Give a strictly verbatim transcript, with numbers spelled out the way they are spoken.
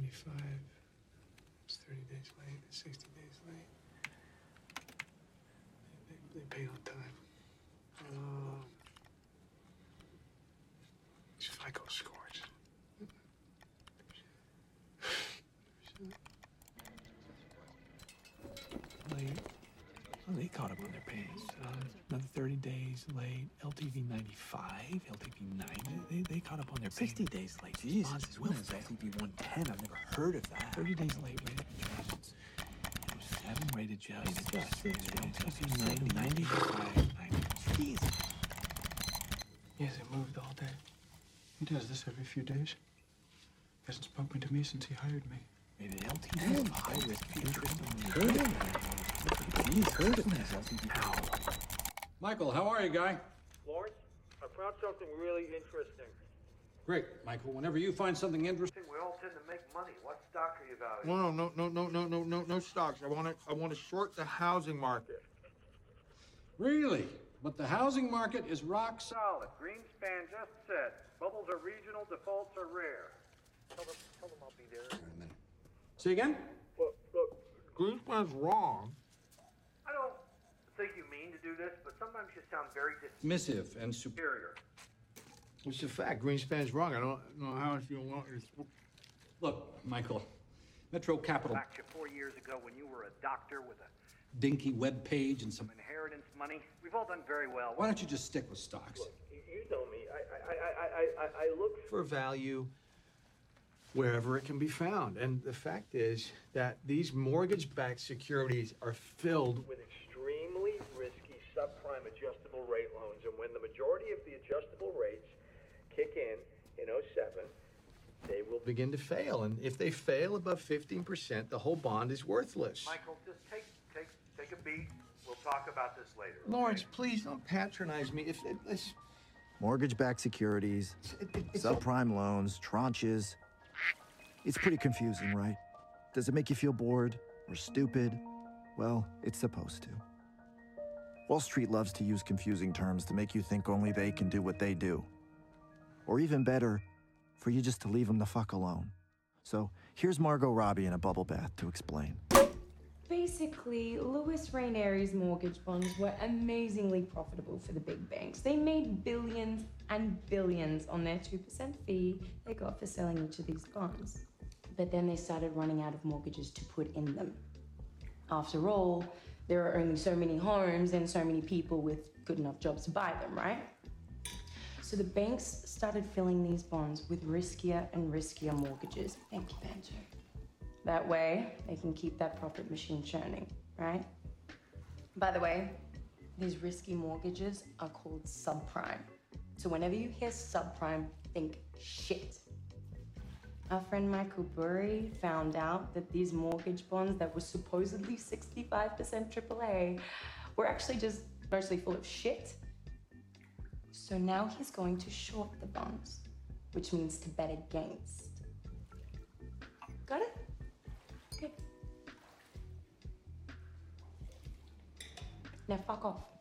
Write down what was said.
ninety-five. It's thirty days late. It's sixty days late. They, they, they paid on time. Um, these FICO scores. Late. Well, they caught up on their payments. Uh, another thirty days late. L T V ninety-five, L T V ninety. They, they caught up on their sixty payments. days late. Jesus. Bonds When will is fail. L T V one ten? I've never heard of that. thirty days late rated adjustments. Seven rate adjustments. L T V ninety, ninety-five, ninety. Jesus. He hasn't moved all day. He does this every few days. He hasn't spoken to me since he hired me. Maybe L T V of high risk interest only. Heard him? He's heard of this L T V. Michael, how are you, guy? Lawrence, I found something really interesting. Great, Michael. Whenever you find something interesting, We all tend to make money. What stock are you valuing? No, no, no, no, no, no, no, no stocks. I want to, I want to short the housing market. really? But the housing market is rock solid. Solid. Greenspan just said, bubbles are regional, defaults are rare. Tell them, tell them I'll be there. In a minute. Say again? Look, look, Greenspan's wrong. I don't think you mean to do this, but sometimes you sound very Dismissive and superior. superior. It's a fact. Greenspan's wrong. I don't know how else you want it. Look, Michael, Metro Capital, Back to four years ago when you were a doctor with a dinky web page and some. inheritance money. We've all done very well. Why don't you just stick with stocks? You you know me. I, I, I, I, I, I look For value wherever it can be found. And the fact is that these mortgage-backed securities are filled with extremely risky subprime adjustable rate loans, and when the majority of the adjustable rates kick in in oh seven, they will be. begin to fail. And if they fail above fifteen percent, the whole bond is worthless. Michael, just take take take a beat. We'll talk about this later. okay? Lawrence, please don't patronize me. If it, it's, Mortgage-backed securities, it, it, it's all- subprime loans, tranches. It's pretty confusing, right? Does it make you feel bored or stupid? Well, it's supposed to. Wall Street loves to use confusing terms to make you think only they can do what they do. Or even better, for you just to leave them the fuck alone. So here's Margot Robbie in a bubble bath to explain. Basically, Louis Rainieri's mortgage bonds were amazingly profitable for the big banks. They made billions and billions on their two percent fee they got for selling each of these bonds. But then they started running out of mortgages to put in them. After all, there are only so many homes and so many people with good enough jobs to buy them, right? So the banks started filling these bonds with riskier and riskier mortgages. Thank you, Banjo. That way, they can keep that profit machine churning, right? By the way, these risky mortgages are called subprime. So whenever you hear subprime, think shit. Our friend Michael Burry found out that these mortgage bonds that were supposedly sixty-five percent triple A were actually just mostly full of shit. So now he's going to short the bonds, which means to bet against. Got it? Okay. Now fuck off.